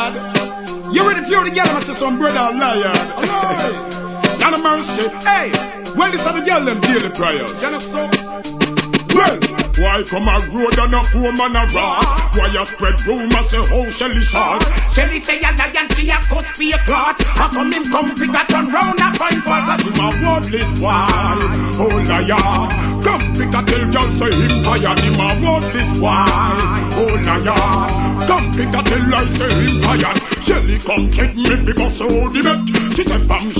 lion. You ready for the girl? I say some brother lion. Not a mercy. Hey, well, this are the girl them daily prayers. You know so? Well, why come a road and a poor man a rat? Why you spread rumors say how Shelly sauce? Shelly say a lion, she a cuss be a clot. How come him come figure turn round and find for cause him a worthless boy. Oh lion, come figure tell girl say him tired. Him a worthless boy. Oh lion, come figure tell I say him tired. Shelly come check me because so the bet. She say fam